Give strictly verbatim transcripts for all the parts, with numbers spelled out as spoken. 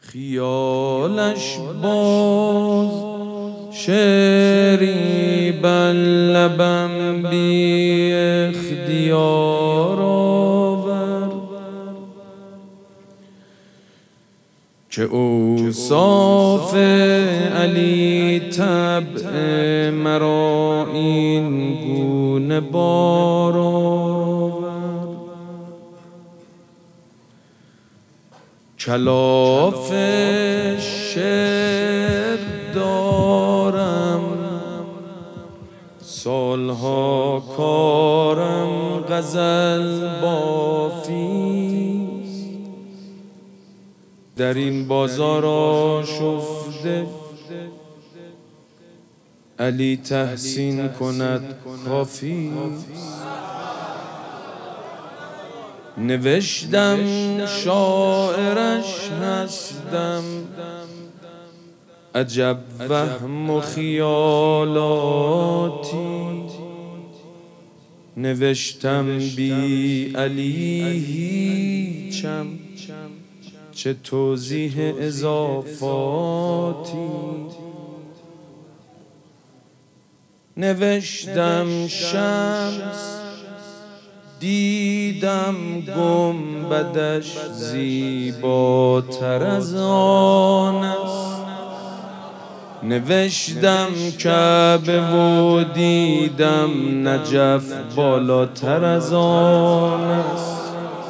خیالش باز شعری بر لبم بی اختیار آورد که اوصاف علی طبع مرا این گونه بار آورد. کلاف شعر دارم، سالها کارم غزل بافیست، در این بازار آشفته علی تحسین کند کافیست. نوشتم شاعرش هستم، عجب وهم و خیالاتی، نوشتم بی علی هیچم، چه توضیح اضافاتی. نوشتم شمس دیدم گنبدش زیباتر از آن است، نوشتم کعبه و دیدم نجف بالاتر از آن است.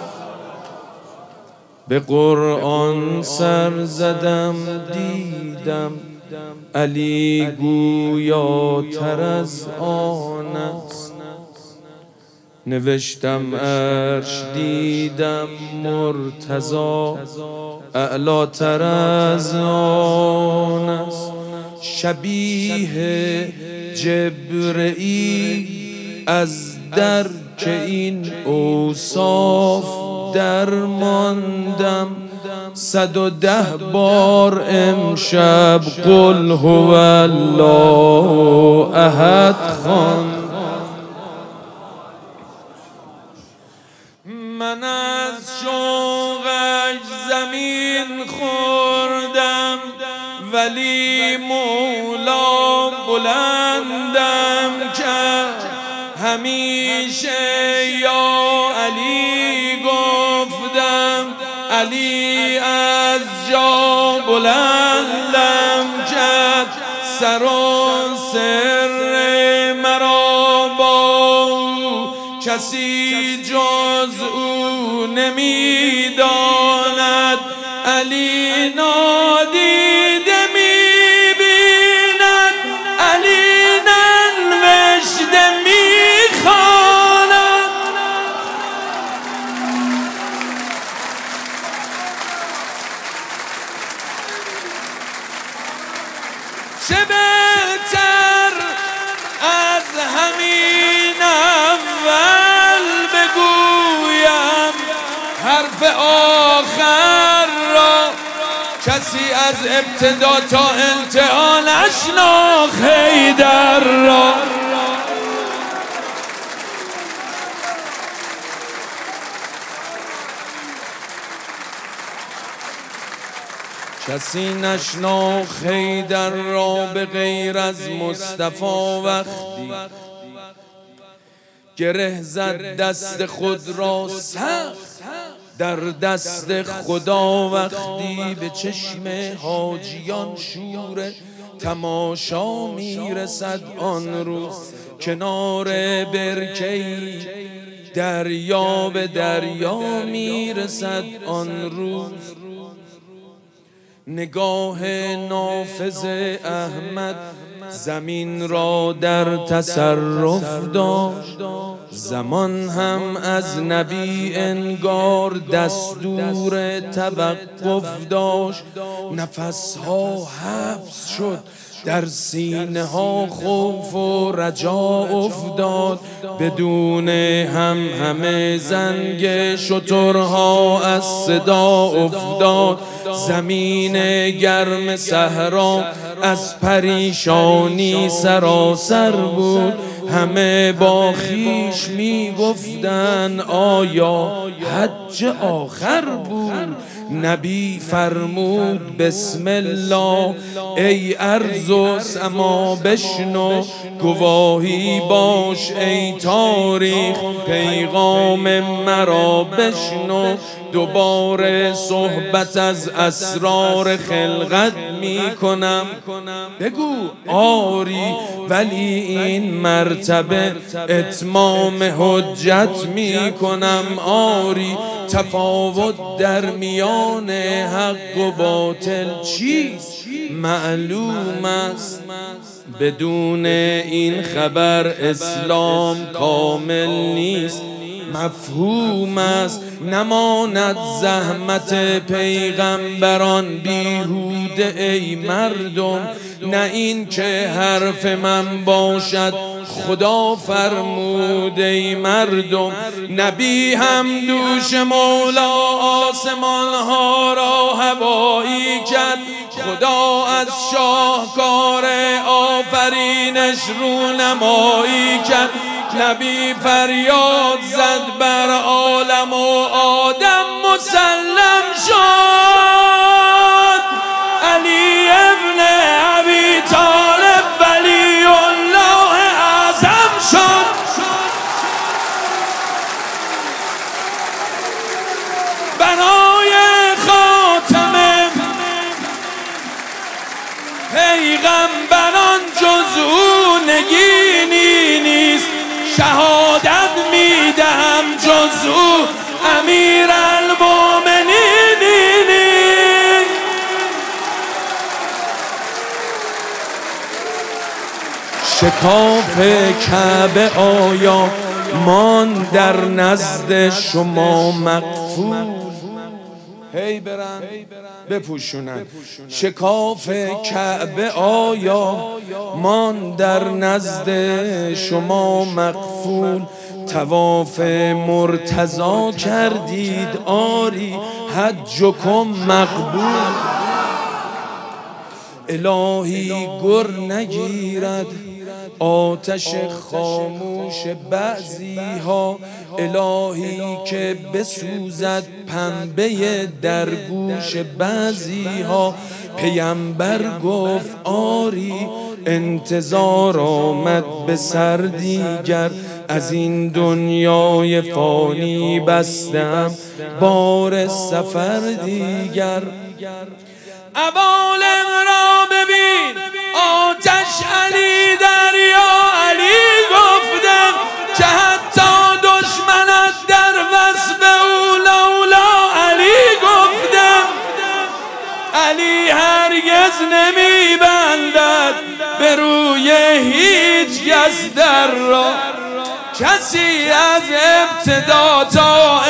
به قرآن سر زدم دیدم علی گویاتر از آن است، نوشتم عرش دیدم مرتضی اعلاتر از آن است. شبیه جبرئیل از درک این اوصاف درماندم، صد و ده بار امشب قل هو الله احد خواندم. من از شوقش زمین خوردم، ولی مولا بلندم کرد. همیشه یا علی گفتم، علی از جا بلندم کرد. سر و سر مرا با کسی جز او نمیداند، علی نادیده میبیند، علی ننوشته میخواند. چه بهتر از همین اول بگویم حرف آخر را، کسی از ابتدا تا انتها نشناخت حیدر را. کسی نشناخت حیدر را به غیر از مصطفی. وقتی گره زد دست خود را سخت در دست خدا، وقتی به چشم حاجیان شور تماشا میرسد آن روز، کنار برکه‌ای دریا به دریا میرسد آن روز. نگاه نافذ احمد زمین را در تصرف داشت، زمان هم از نبی انگار دستور توقف داشت. نفسها حبس شد، در سینه ها خوف و رجا افتاد، بدون هم همه زنگ شترها از صدا افتاد. زمین گرم صحرا از پریشانی سراسر بود، همه با خیش می گفتن آیا حج آخر بود. نبی فرمود بسم الله، ای ارض و سما بشنو، گواهی باش ای تاریخ، پیغام مرا بشنو. دوباره صحبت از اسرار خلقت می کنم، بگو آری، ولی این مرتبه اتمام حجت می کنم. آری، تفاوت در میان حق و باطل چیست معلوم است، بدون این خبر اسلام کامل نیست. مفهوم است نماند زحمت پیغمبران بیهوده ای مردم، نه این که حرف من باشد خدا فرموده ای مردم. نبی هم دوش مولا آسمان ها را هوایی کرد، خدا از شاهکار آفرینش رونمایی کرد. نبی فریاد زد بر عالم و آدم مسلم شد. علی ابن ابی طالب ولی الله اعظم شد. بنای خاتم پیغمبران جز او نگینی نیست، شهادت میدهم جز او امیر المومنین نیست. شکاف کعبه آیا مان در نزد شما مقفول؟ هی برن بپوشونن. شکاف کعبه آیا مان در نزد شما مقفول؟ طواف مرتضی کردید آری، حجکم مقبول. الهی گر نگیرد آتش خاموش بعضی ها، الهی که بسوزد پنبه در گوش بعضی ها. پیامبر گفت آری، انتظار آمد به سر دیگر، از این دنیای فانی بستم بار سفر دیگر. عوالم را ببین آتش علی دریا، علی گفتم که حتی دشمنت در وصف او لولا علی گفتم. علی هرگز نمی بندد به روی هیچ کس در را، کسی از ابتدا تا